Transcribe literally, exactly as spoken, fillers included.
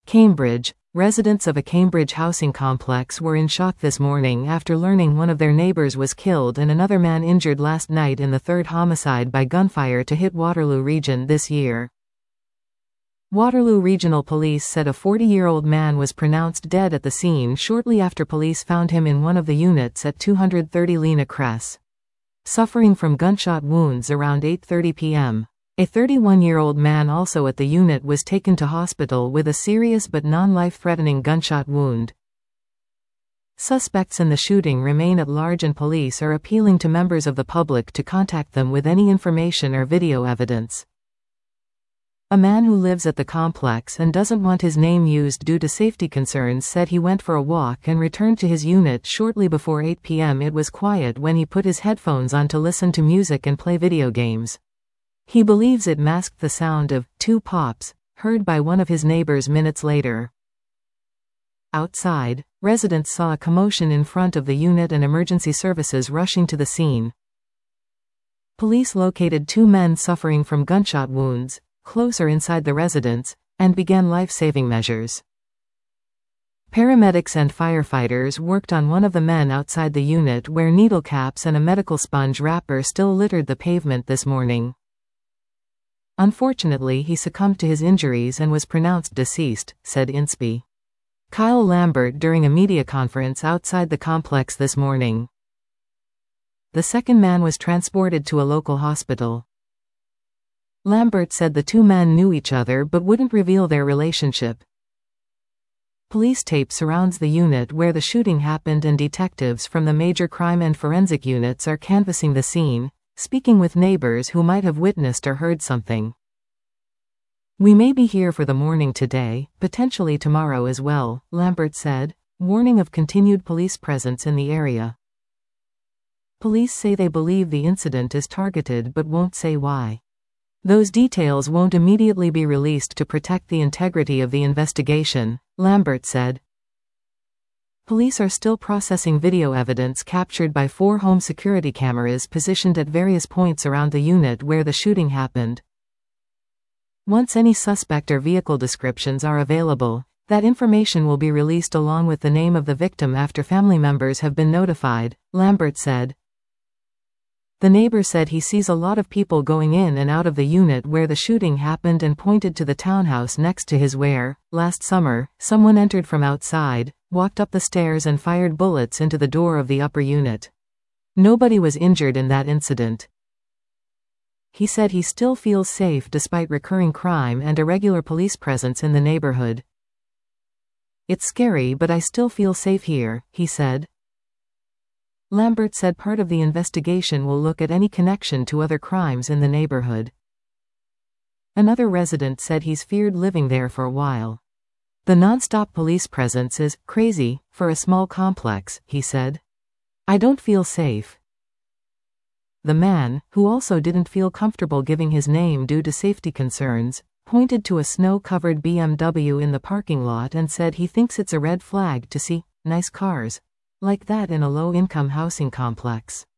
Cambridge. Residents of a Cambridge housing complex were in shock this morning after learning one of their neighbors was killed and another man injured last night in the third homicide by gunfire to hit Waterloo Region this year. Waterloo Regional Police said a forty-year-old man was pronounced dead at the scene shortly after police found him in one of the units at two hundred thirty Lena Cress, suffering from gunshot wounds around eight thirty p m A thirty-one-year-old man also at the unit was taken to hospital with a serious but non-life-threatening gunshot wound. Suspects in the shooting remain at large and police are appealing to members of the public to contact them with any information or video evidence. A man who lives at the complex and doesn't want his name used due to safety concerns said he went for a walk and returned to his unit shortly before eight p m It was quiet when he put his headphones on to listen to music and play video games. He believes it masked the sound of two pops, heard by one of his neighbors minutes later. Outside, residents saw a commotion in front of the unit and emergency services rushing to the scene. Police located two men suffering from gunshot wounds closer inside the residence and began life-saving measures. Paramedics and firefighters worked on one of the men outside the unit where needle caps and a medical sponge wrapper still littered the pavement this morning. Unfortunately, he succumbed to his injuries and was pronounced deceased, said Inspector Kyle Lambert during a media conference outside the complex this morning. The second man was transported to a local hospital. Lambert said the two men knew each other but wouldn't reveal their relationship. Police tape surrounds the unit where the shooting happened and detectives from the major crime and forensic units are canvassing the scene, speaking with neighbors who might have witnessed or heard something. "We may be here for the morning today, potentially tomorrow as well," Lambert said, warning of continued police presence in the area. Police say they believe the incident is targeted but won't say why. Those details won't immediately be released to protect the integrity of the investigation, Lambert said. Police are still processing video evidence captured by four home security cameras positioned at various points around the unit where the shooting happened. Once any suspect or vehicle descriptions are available, that information will be released along with the name of the victim after family members have been notified, Lambert said. The neighbor said he sees a lot of people going in and out of the unit where the shooting happened and pointed to the townhouse next to his where, last summer, someone entered from outside, walked up the stairs and fired bullets into the door of the upper unit. Nobody was injured in that incident. He said he still feels safe despite recurring crime and irregular police presence in the neighborhood. "It's scary but I still feel safe here," he said. Lambert said part of the investigation will look at any connection to other crimes in the neighborhood. Another resident said he's feared living there for a while. "The non-stop police presence is crazy for a small complex," he said. "I don't feel safe." The man, who also didn't feel comfortable giving his name due to safety concerns, pointed to a snow-covered B M W in the parking lot and said he thinks it's a red flag to see nice cars like that in a low-income housing complex.